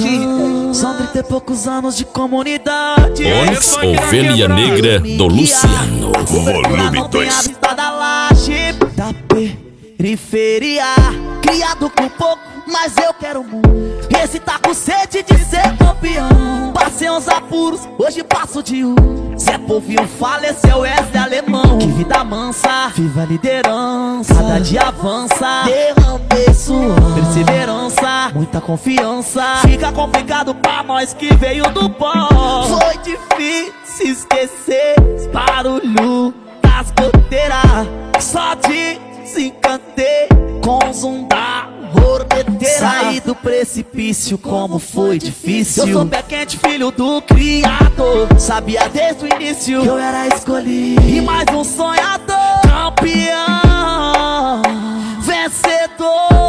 São 30 e poucos anos de comunidade. Onix, Ovelha Negra do Luciano. Volume 2. Da laje, da periferia. Criado com pouco, mas eu quero muito. Esse tá com sede de ser campeão. Passei uns apuros, hoje passo de Zé Povinho faleceu, esse é alemão. Que vida mansa, viva a liderança. Cada dia avança, derramei suor, perseverança, muita confiança. Fica complicado pra nós que veio do pó. Foi difícil esquecer os barulhos das goteiras. Só desencantei com o zoom da horneteira. Saí do precipício, como foi difícil. Eu sou pé quente, filho do criador. Sabia desde o início que eu era escolhido. E mais um sonhador, campeão, vencedor.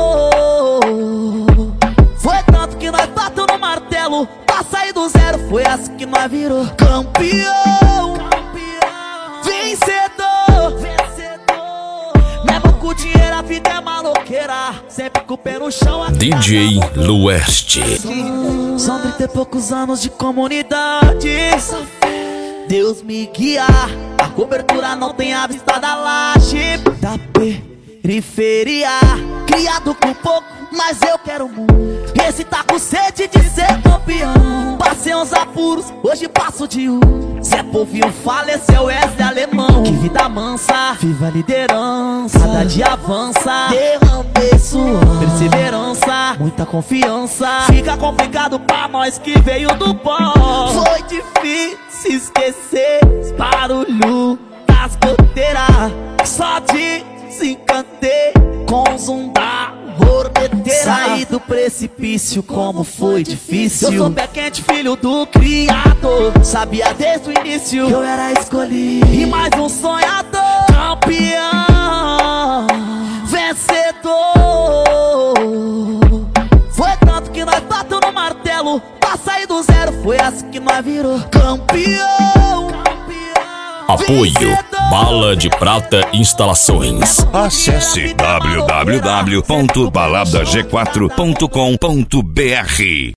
Foi tanto que nós bateu no martelo pra sair do zero. Foi assim que nós virou campeão, vencedor. Mesmo com dinheiro a vida é maloqueira, sempre com o pé no chão. DJ Lueste. São 30 e poucos anos de comunidade. Deus me guia, a cobertura não tem a vista da laje. Da periferia, criado com pouco, mas eu quero muito. Esse tá com sede de ser campeão. Passei uns apuros, hoje passo de Zé Povinho faleceu, esse é alemão. Que vida mansa, viva a liderança. Cada dia avança, derramei suor, perseverança, muita confiança. Fica complicado pra nós que veio do pó. Foi difícil esquecer os barulhos das goteiras. Só desencantei com o zoom da horneteira. Saí do precipício, como foi difícil. Eu sou pé quente, filho do criador. Sabia desde o início que eu era escolhido. E mais um sonhador, campeão, vencedor. Foi tanto que nós bateu no martelo pra sair do zero. Foi assim que nós virou campeão. Apoio Bala de Prata Instalações. Acesse www.baladag4.com.br.